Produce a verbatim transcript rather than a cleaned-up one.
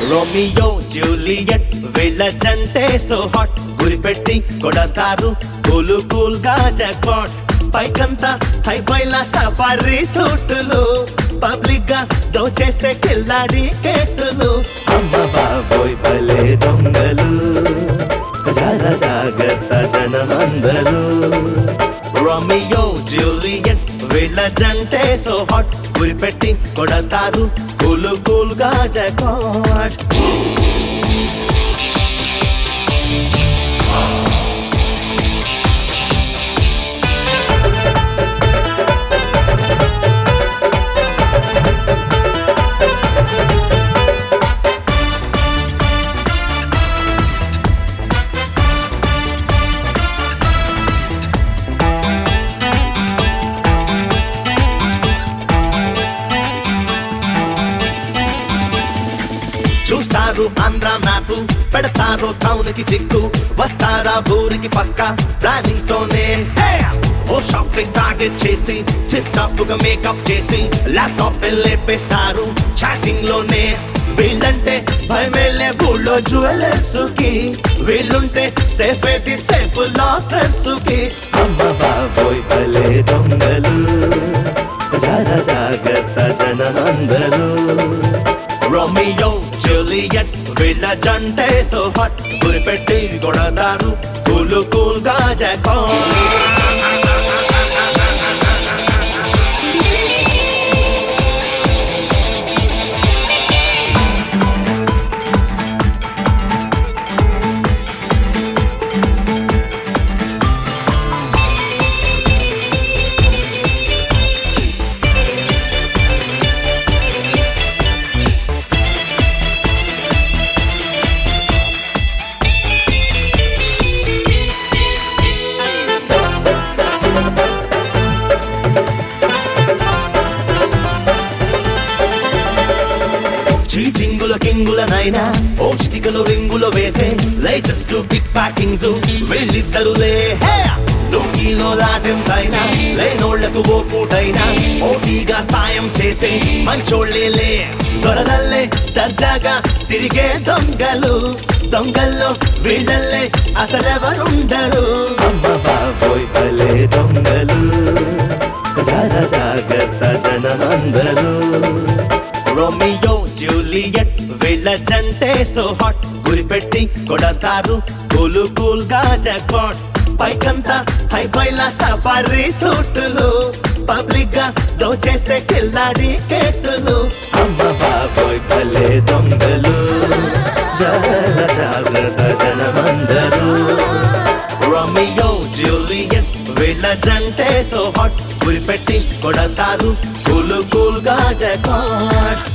Romeo Juliet వీళ్ళ జంటే so hot గురిపెట్టి కొడతారు కూల్ కూల్ గా జాక్పాట్ పైకంతా హైఫైల సఫారీ సూటులు పబ్లిక్ గా దోచేసే కిల్లాడి కేటులు అమ్మ బాబోయ్ భలే దొంగలు జర జాగ్రత్త జనమందరూ రోమియో జూలియట్ వీళ్ళ జంటే సో హాట్ గురిపెట్టి కొడతారు కూల్ కూల్ గా జాక్పాట్ చూస్తారు ఆంధ్ర మ్యాప్ పెడతారు టౌన్ కి చిక్కు వస్తారా ఊరికి పక్క ప్లానింగ్ తోనే ఓ షాప్ టార్గెట్ చేసి చిత్తాపుగా మేకప్ చేసి ల్యాప్టాప్ లేపేస్తారు చాటింగ్ లోనే వీళ్ళంటే భయమేలే ఊళ్ళో జ్యువెలర్స్ కి వీళ్ళుంటే సేఫ్ అయితే సేఫ్ లాకర్స్ కి అమ్మ బాబోయ్ భలే దొంగలు జర జాగ్రత్త జనమందరూ రోమియో జూలియట్ వీళ్ళ జంటే సో హాట్ గురిపెట్టి కొడతారు కూల్ కూల్ గా జాక్పాట్ చింగుల కింగులనైనా ఓ చిటికలు రింగులు వేసే లేటెస్ట్ బిగ్ ప్యాకింగ్స్ వీళ్ళిద్దరులే లోకీలో లాటెంతైనా లేనోళ్లకు ఓ పూటైనా ఓటీగా సాయం చేసే మంచోళ్ళేలే దొరలల్లే దర్జాగా తిరిగే దొంగలు దొంగల్లో వీళ్ళల్లే అసలెవరుండరు అమ్మ బాబోయ్ భలే దొంగలు జర జాగ్రత్త జనమందరూ రోమియో జూలియట్ వీళ్ళ జంటే సో హాట్ గురిపెట్టి కొడతారు కూల్ కూల్ గా జాక్పాట్ పైకంతా హైఫైల సఫారీ సూటులు పబ్లిక్ గా దోచేసే కిల్లాడి కేటులు అమ్మ బాబోయ్ భలే దొంగలు జర జాగ్రత్త జనమందరూ రోమియో జూలియట్ వీళ్ళ జంటే సో హాట్ గురిపెట్టి కొడతారు కూల్ కూల్ గా జాక్పాట్